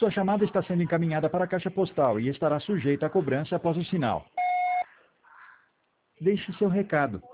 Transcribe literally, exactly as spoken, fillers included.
Sua chamada está sendo encaminhada para a caixa postal e estará sujeita a cobrança após o sinal. Deixe seu recado.